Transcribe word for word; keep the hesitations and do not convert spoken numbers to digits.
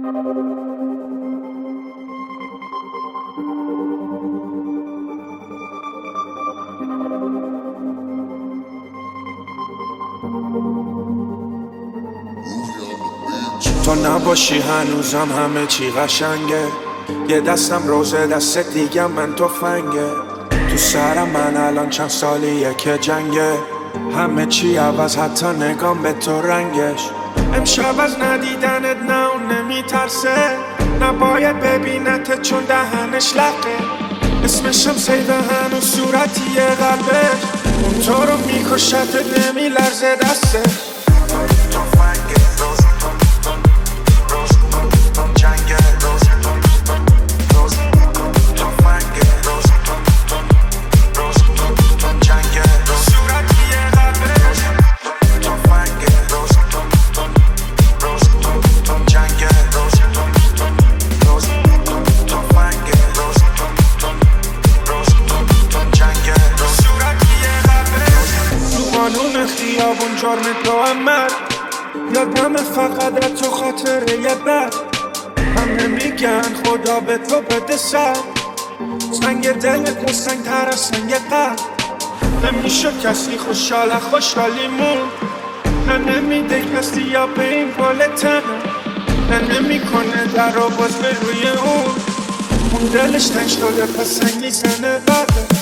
تو نباشی هنوزم همه چی قشنگه، یه دستم روزه دست دیگه من تفنگه. تو سرم من الان چند سالیه که جنگه، همه چی عوض حتی نگام به تو رنگش. امشب از ندیدنت نه اون نمیترسه، نباید ببینت چون دهنش لقه. اسمشم سیده هنوز صورتیه قلبش، اون تو رو میکشت نمیلرزه دستش. قانون خیابون جرم تو هم مرد، یادم فقط از تو خاطره یه بد. همه میگن خدا به تو بده سر، سنگ دلت و سنگ تر از سنگ قلب. نمیشه کسی خوشحال خوشحالی مون، نه نمیده کسی یا به این پل تنه، نه نمیکنه در رو باز به روی اون. اون دلش تنگ شده پس سنگ میزنه بده.